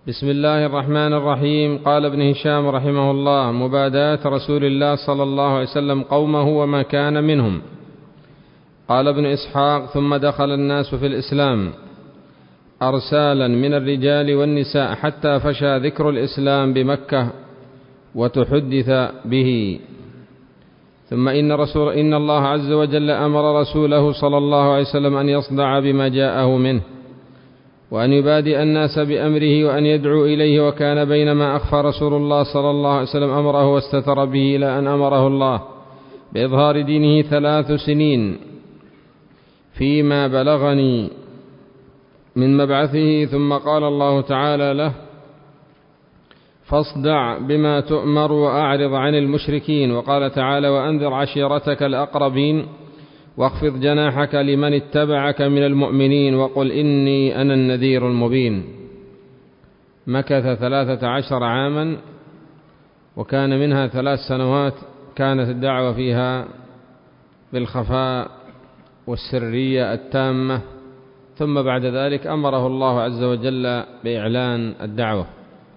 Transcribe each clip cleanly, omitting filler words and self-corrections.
بسم الله الرحمن الرحيم. قال ابن هشام رحمه الله: مباداة رسول الله صلى الله عليه وسلم قومه وما كان منهم. قال ابن إسحاق: ثم دخل الناس في الإسلام أرسالا من الرجال والنساء حتى فشى ذكر الإسلام بمكة وتحدث به. ثم إن الله عز وجل أمر رسوله صلى الله عليه وسلم أن يصدع بما جاءه منه، وأن يبادئ الناس بأمره وأن يدعو إليه. وكان بينما أخفى رسول الله صلى الله عليه وسلم أمره واستتر به إلى أن أمره الله بإظهار دينه 3 سنين فيما بلغني من مبعثه. ثم قال الله تعالى له: فاصدع بما تؤمر وأعرض عن المشركين. وقال تعالى: وأنذر عشيرتك الأقربين واخفض جناحك لمن اتبعك من المؤمنين وقل إني أنا النذير المبين. مكث 13 عاما، وكان منها 3 سنوات كانت الدعوة فيها بالخفاء والسرية التامة، ثم بعد ذلك أمره الله عز وجل بإعلان الدعوة.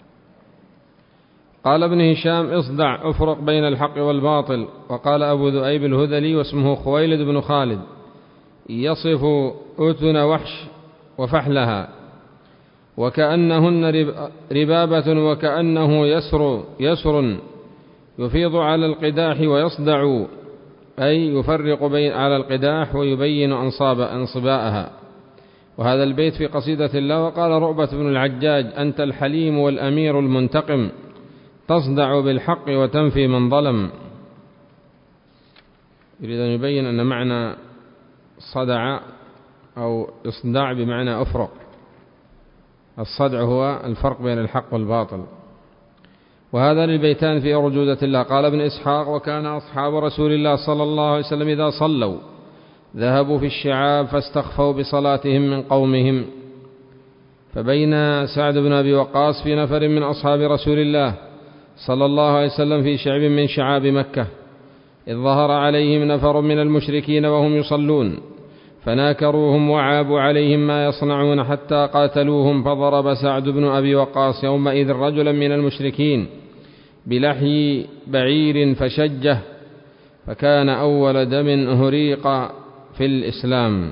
قال ابن هشام: اصدع، افرق بين الحق والباطل. وقال أبو ذؤيب الهذلي واسمه خويلد بن خالد يصف أتن وحش وفحلها وكأنهن ربابة وكأنه يسر يفيض على القداح ويصدع، أي يفرق على القداح ويبين أنصباءها. وهذا البيت في قصيدة الله. وقال رؤبة بن العجاج: أنت الحليم والأمير المنتقم، تصدع بالحق وتنفي من ظلم. يريد أن يبين أن معنى صدع أو إصداع بمعنى أفرق. الصدع هو الفرق بين الحق والباطل. وهذا للبيتان في أرجوزة الله. قال ابن إسحاق: وكان أصحاب رسول الله صلى الله عليه وسلم إذا صلوا ذهبوا في الشعاب فاستخفوا بصلاتهم من قومهم. فبين سعد بن أبي وقاص في نفر من أصحاب رسول الله صلى الله عليه وسلم في شعب من شعاب مكة، إذ ظهر عليهم نفر من المشركين وهم يصلون، فناكروهم وعابوا عليهم ما يصنعون حتى قاتلوهم. فضرب سعد بن أبي وقاص يومئذ رجلا من المشركين بلحي بعير فشجه، فكان أول دم أهريق في الإسلام.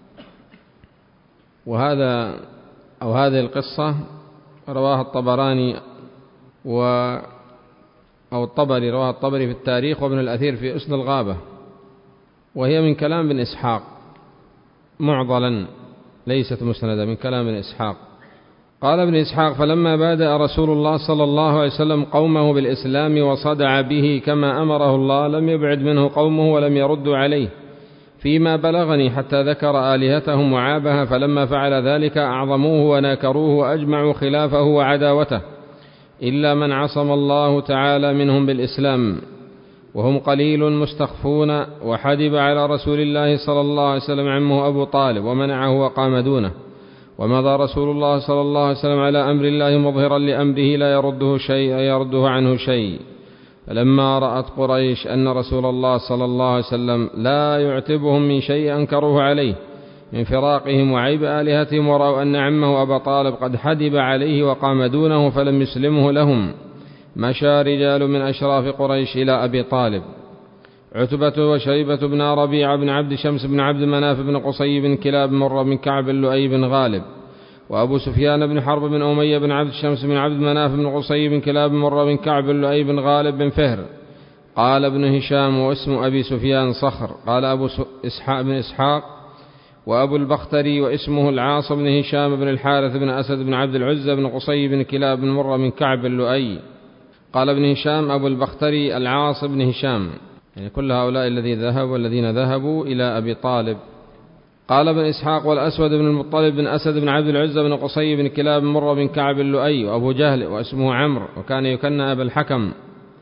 هذه القصة رواها الطبراني الطبري في التاريخ، وابن الأثير في أسد الغابة، وهي من كلام ابن إسحاق معضلا، ليست مسندة، من كلام ابن إسحاق. قال ابن إسحاق: فلما بادأ رسول الله صلى الله عليه وسلم قومه بالإسلام وصدع به كما أمره الله، لم يبعد منه قومه ولم يردوا عليه فيما بلغني، حتى ذكر آلهتهم وعابها. فلما فعل ذلك أعظموه وناكروه وأجمعوا خلافه وعداوته، إلا من عصم الله تعالى منهم بالإسلام، وهم قليل مستخفون. وحدب على رسول الله صلى الله عليه وسلم عمه أبو طالب ومنعه وقام دونه. ومضى رسول الله صلى الله عليه وسلم على أمر الله مظهرا لأمره لا يرده عنه شيء. فلما رأت قريش أن رسول الله صلى الله عليه وسلم لا يعتبهم من شيء أنكروه عليه من فراقهم وعيب آلهتهم، ورأوا أن عمه أبا طالب قد حدب عليه وقام دونه فلم يسلمه لهم، مشى رجال من أشراف قريش إلى أبي طالب: عتبة وشيبة بن ربيعة بن عبد شمس بن عبد مناف بن قصي بن كلاب مر بن كعب لؤي بن غالب، وأبو سفيان بن حرب بن أمية بن عبد شمس بن عبد مناف بن قصي بن كلاب مر بن كعب لؤي بن غالب بن فهر. قال ابن هشام: واسم أبي سفيان صخر. قال أبو بن إسحاق: وأبو البختري واسمه العاص بن هشام بن الحارث بن أسد بن عبد العزة بن قصي بن كلاب بن مر بن كعب اللؤي. قال ابن هشام: أبو البختري العاص بن هشام، يعني كل هؤلاء الذين ذهبوا إلى أبي طالب. قال ابن إسحاق: والأسود بن المطلب بن أسد بن عبد العزة بن قصي بن كلاب بن مر بن كعب اللؤي. وأبو جهل واسمه عمرو وكان يكنى أبا الحكم.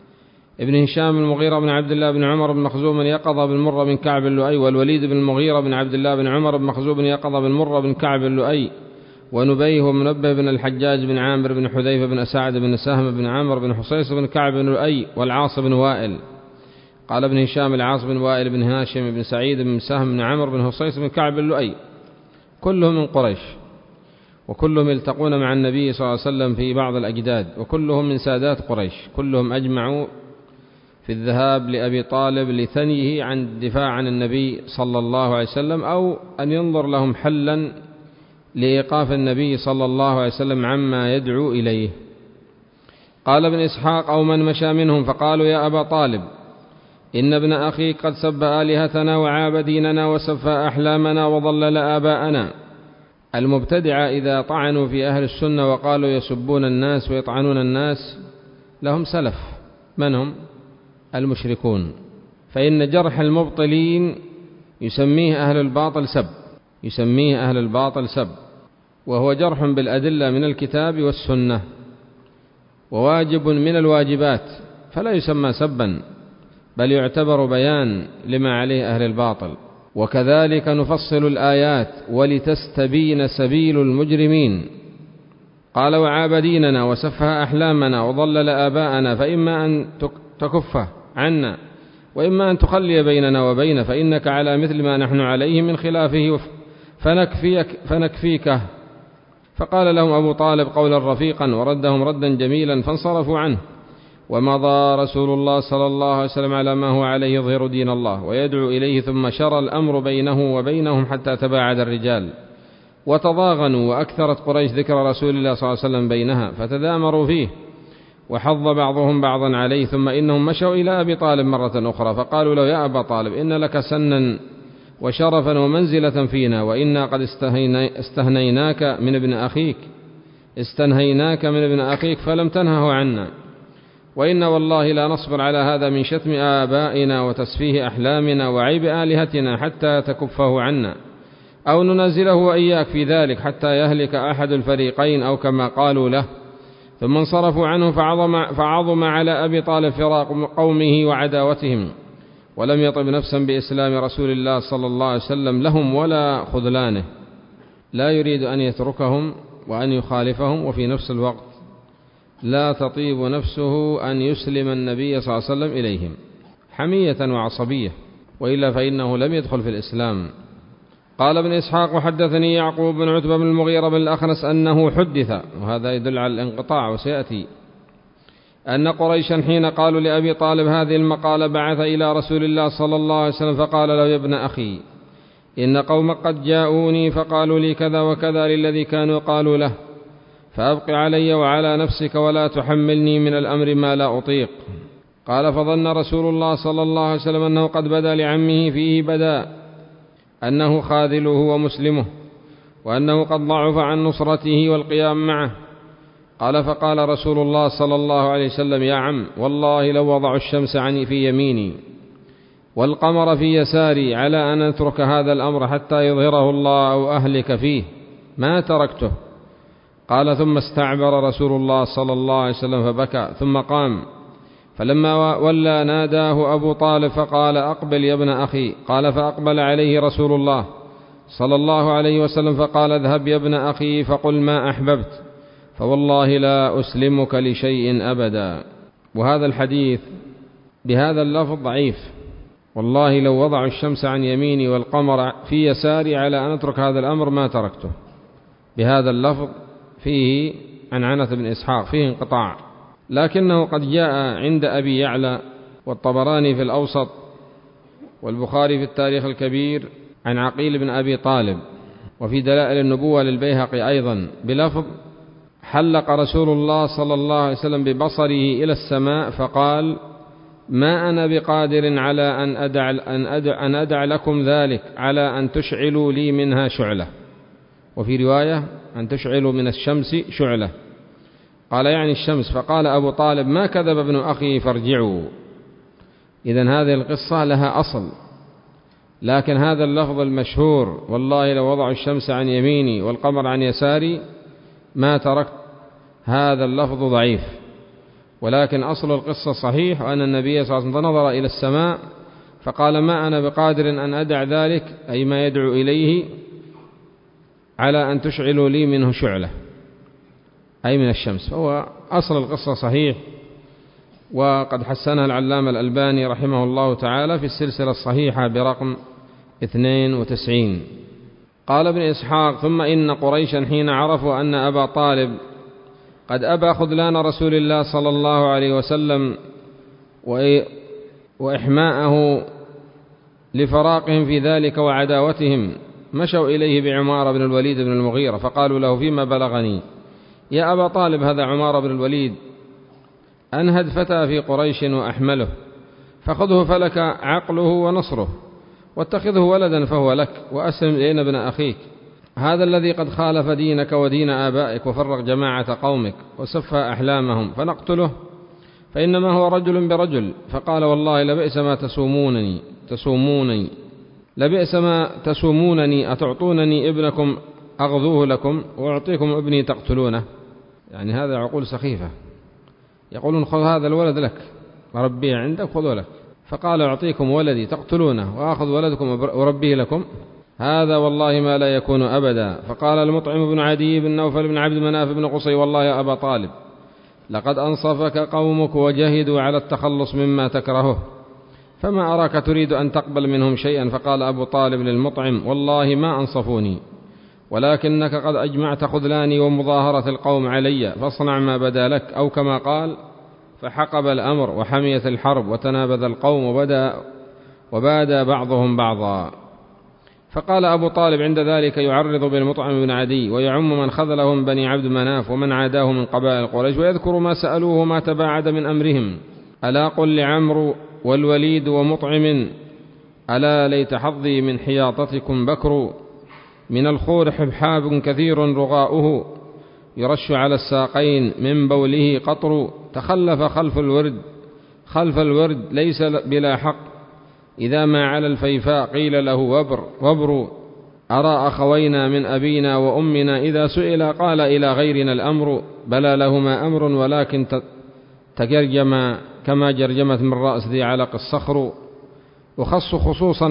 ابن هشام المغيرة بن عبد الله بن عمر بن مخزوم يقظة بن مر بن كعب اللؤي. والوليد بن المغيرة بن عبد الله بن عمر بن مخزوم يقظة بن مر بن كعب اللؤي. ونبيه ومنبه بن الحجاج بن عامر بن حذيفة بن سعد بن سهم بن عامر بن حصيص بن كعب بن لؤي. والعاص بن وائل. قال ابن هشام: العاص بن وائل بن هاشم بن سعيد بن سهم بن عمر بن حصيص بن كعب بن لؤي، كلهم من قريش. وكلهم يلتقون مع النبي صلى الله عليه وسلم في بعض الأجداد، وكلهم من سادات قريش، كلهم أجمعوا في الذهاب لأبي طالب لثنيه عن الدفاع عن النبي صلى الله عليه وسلم، أو أن ينظر لهم حلا لإيقاف النبي صلى الله عليه وسلم عما يدعو إليه. قال ابن إسحاق: أو من مشى منهم فقالوا: يا أبا طالب، إن ابن أخيك قد سب آلهتنا وعاب ديننا وسفى أحلامنا وضلل آباءنا. المبتدعة إذا طعنوا في أهل السنة وقالوا يسبون الناس ويطعنون الناس لهم سلف، من هم؟ المشركون. فإن جرح المبطلين يسميه أهل الباطل سب، وهو جرح بالأدلة من الكتاب والسنة، وواجب من الواجبات، فلا يسمى سبا، بل يعتبر بيان لما عليه أهل الباطل. وكذلك نفصل الآيات ولتستبين سبيل المجرمين. قال: وعاب ديننا وسفه أحلامنا وضلل آباءنا، فإما أن تكفه عنا وإما أن تخلي بيننا وبينه، فإنك على مثل ما نحن عليه من خلافه فنكفيكه. فقال لهم أبو طالب قولا رفيقا وردهم ردا جميلا، فانصرفوا عنه. ومضى رسول الله صلى الله عليه وسلم على ما هو عليه يظهر دين الله ويدعو إليه، ثم شرى الأمر بينه وبينهم حتى تباعد الرجال وتضاغنوا، وأكثرت قريش ذكر رسول الله صلى الله عليه وسلم بينها، فتدامروا فيه وحض بعضهم بعضا عليه. ثم إنهم مشوا إلى أبي طالب مرة أخرى فقالوا له: يا أبا طالب، إن لك سنا وشرفا ومنزلة فينا، وإنا قد استنهيناك من ابن أخيك فلم تنهه عنا، وإنا والله لا نصبر على هذا من شتم آبائنا وتسفيه أحلامنا وعيب آلهتنا حتى تكفه عنا، أو ننزله وإياك في ذلك حتى يهلك أحد الفريقين، أو كما قالوا له. ثم انصرفوا عنه، فعظم على أبي طالب فراق قومه وعداوتهم، ولم يطب نفسا بإسلام رسول الله صلى الله عليه وسلم لهم ولا خذلانه، لا يريد أن يتركهم وأن يخالفهم، وفي نفس الوقت لا تطيب نفسه أن يسلم النبي صلى الله عليه وسلم إليهم حمية وعصبية، وإلا فإنه لم يدخل في الإسلام. قال ابن إسحاق: وحدثني يعقوب بن عتبة بن المغيرة بن الأخنس أنه حدث، وهذا يدل على الانقطاع وسيأتي، أن قريشا حين قالوا لأبي طالب هذه المقالة بعث إلى رسول الله صلى الله عليه وسلم فقال له: يا ابن أخي، إن قومك قد جاءوني فقالوا لي كذا وكذا للذي كانوا قالوا له، فأبق علي وعلى نفسك ولا تحملني من الأمر ما لا أطيق. قال: فظن رسول الله صلى الله عليه وسلم أنه قد بدا لعمه فيه بدا أنه خاذله ومسلمه، وأنه قد ضعف عن نصرته والقيام معه. قال: فقال رسول الله صلى الله عليه وسلم: يا عم، والله لو وضعوا الشمس عني في يميني والقمر في يساري على أن أترك هذا الأمر حتى يظهره الله أو أهلك فيه ما تركته. قال: ثم استعبر رسول الله صلى الله عليه وسلم فبكى، ثم قام، فلما ولى ناداه أبو طالب فقال: أقبل يا ابن أخي. قال: فأقبل عليه رسول الله صلى الله عليه وسلم فقال: اذهب يا ابن أخي فقل ما أحببت، فوالله لا أسلمك لشيء أبدا. وهذا الحديث بهذا اللفظ ضعيف: والله لو وضعوا الشمس عن يميني والقمر في يساري على أن أترك هذا الأمر ما تركته. بهذا اللفظ فيه عن عنة بن إسحاق، فيه انقطاع، لكنه قد جاء عند أبي يعلى والطبراني في الأوسط والبخاري في التاريخ الكبير عن عقيل بن أبي طالب، وفي دلائل النبوة للبيهقي أيضا بلفظ: حلق رسول الله صلى الله عليه وسلم ببصره إلى السماء فقال: ما أنا بقادر على أن أدع لكم ذلك على أن تشعلوا لي منها شعلة، وفي رواية أن تشعلوا من الشمس شعلة، قال يعني الشمس. فقال أبو طالب: ما كذب ابن أخي فارجعوا. إذن هذه القصة لها أصل، لكن هذا اللفظ المشهور: والله لو وضعوا الشمس عن يميني والقمر عن يساري ما تركت، هذا اللفظ ضعيف، ولكن أصل القصة صحيح، وأن النبي صلى الله عليه وسلم نظر إلى السماء فقال: ما أنا بقادر أن أدع ذلك، أي ما يدعو إليه، على أن تشعلوا لي منه شعلة، أي من الشمس. فهو أصل القصة صحيح، وقد حسنها العلامة الألباني رحمه الله تعالى في السلسلة الصحيحة برقم 92. قال ابن إسحاق: ثم إن قريشا حين عرفوا أن أبا طالب قد أبى خذلان رسول الله صلى الله عليه وسلم وإحماءه لفراقهم في ذلك وعداوتهم، مشوا إليه بعمار بن الوليد بن المغيرة فقالوا له: فيما بلغني يا أبا طالب هذا عمار بن الوليد أنهد فتى في قريش وأحمله، فخذه فلك عقله ونصره، واتخذه ولدا فهو لك، وأسلم إلينا ابن أخيك، هذا الذي قد خالف دينك ودين آبائك وفرق جماعة قومك وسفى أحلامهم، فنقتله فإنما هو رجل برجل. فقال: والله لبئس ما تسومونني لبئس ما تسومونني، أتعطونني ابنكم أغذوه لكم وأعطيكم ابني تقتلونه. يعني هذا عقول سخيفة، يقولون: خذ هذا الولد لك ربيه عندك خذه لك، فقال: أعطيكم ولدي تقتلونه وأخذ ولدكم وربيه لكم، هذا والله ما لا يكون أبدا. فقال المطعم بن عدي بن نوفل بن عبد مناف بن قصي: والله يا أبا طالب لقد أنصفك قومك وجهدوا على التخلص مما تكرهه، فما أراك تريد أن تقبل منهم شيئا. فقال أبو طالب للمطعم: والله ما أنصفوني، ولكنك قد أجمعت خذلاني ومظاهرة القوم علي، فاصنع ما بدا لك، أو كما قال: فحقب الأمر وحميت الحرب وتنابذ القوم وبادى بعضهم بعضا. فقال أبو طالب عند ذلك يعرض بالمطعم بن عدي ويعم من خذلهم بني عبد مناف ومن عاداه من قبائل قريش، ويذكر ما سألوه وما تباعد من أمرهم: ألا قل لعمرو والوليد ومطعم: ألا ليت حظي من حياطتكم بكر، من الخور حبحاب كثير رغاؤه، يرش على الساقين من بوله قطر، تخلف خلف الورد ليس بلا حق، إذا ما على الفيفاء قيل له وبر، أرى أخوينا من أبينا وأمنا إذا سئل قال إلى غيرنا الأمر، بلى لهما أمر ولكن تجرجم كما جرجمت من رأس ذي علق الصخر، أخص خصوصا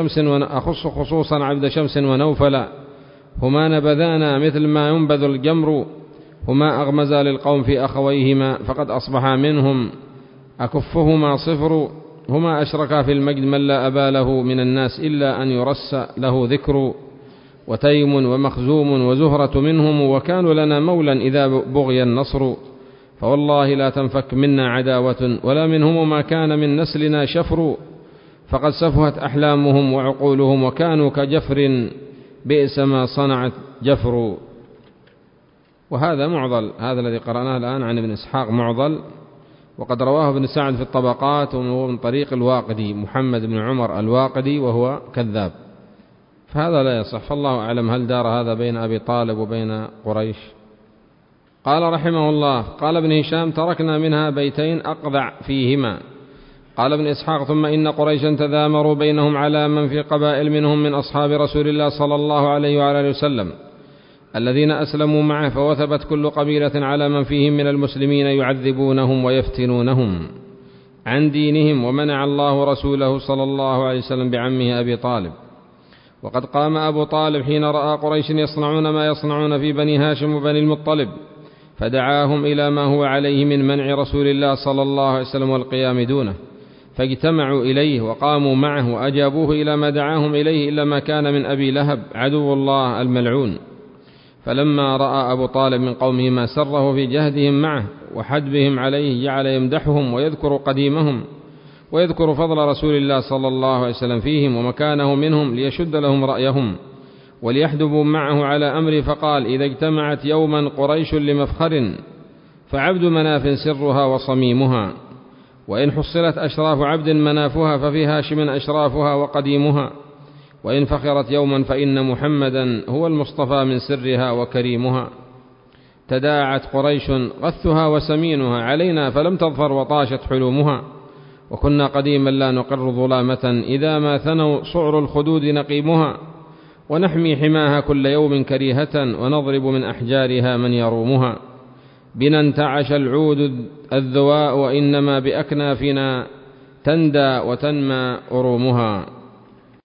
عبد شمس ونوفلا، هما نبذانا مثل ما ينبذ الجمر، هما أغمزا للقوم في أخويهما فقد أصبحا منهم أكفهما صفر، هما أشركا في المجد من لا أبا له من الناس إلا أن يرس له ذكر، وتيم ومخزوم وزهرة منهم، وكانوا لنا مولا إذا بغي النصر، فوالله لا تنفك منا عداوة ولا منهم ما كان من نسلنا شفر، فقد سفهت أحلامهم وعقولهم وكانوا كجفر، بئس ما صنعت جفر. وهذا معضل، هذا الذي قرأناه الآن عن ابن إسحاق معضل، وقد رواه ابن سعد في الطبقات ومن طريق الواقدي محمد بن عمر الواقدي وهو كذاب، فهذا لا يصح. فالله أعلم هل دار هذا بين أبي طالب وبين قريش. قال رحمه الله: قال ابن هشام: تركنا منها بيتين أقذع فيهما. قال ابن إسحاق: ثم إن قريشا تذامروا بينهم على من في قبائل منهم من أصحاب رسول الله صلى الله عليه وعلى وسلم الذين أسلموا معه، فوثبت كل قبيلة على من فيهم من المسلمين يعذبونهم ويفتنونهم عن دينهم، ومنع الله رسوله صلى الله عليه وسلم بعمه أبي طالب. وقد قام أبو طالب حين رأى قريش يصنعون ما يصنعون في بني هاشم وبني المطلب، فدعاهم إلى ما هو عليه من منع رسول الله صلى الله عليه وسلم والقيام دونه، فاجتمعوا إليه وقاموا معه وأجابوه إلى ما دعاهم إليه، إلا ما كان من أبي لهب عدو الله الملعون. فلما رأى أبو طالب من قومه ما سره في جهدهم معه وحدبهم عليه، جعل يمدحهم ويذكر قديمهم ويذكر فضل رسول الله صلى الله عليه وسلم فيهم ومكانه منهم، ليشد لهم رأيهم وليحدبوا معه على أمره. فقال: إذا اجتمعت يوما قريش لمفخر، فعبد مناف سرها وصميمها، وإن حصلت أشراف عبد منافها، ففي هاشم أشرافها وقديمها، وإن فخرت يوما فإن محمدا هو المصطفى من سرها وكريمها. تداعت قريش غثها وسمينها علينا، فلم تظفر وطاشت حلومها، وكنا قديما لا نقر ظلامة، إذا ما ثنوا صعر الخدود نقيمها، ونحمي حماها كل يوم كريهة، ونضرب من أحجارها من يرومها. بنا انتعش العود الذواء، وإنما بأكنافنا تندى وتنمى أرومها.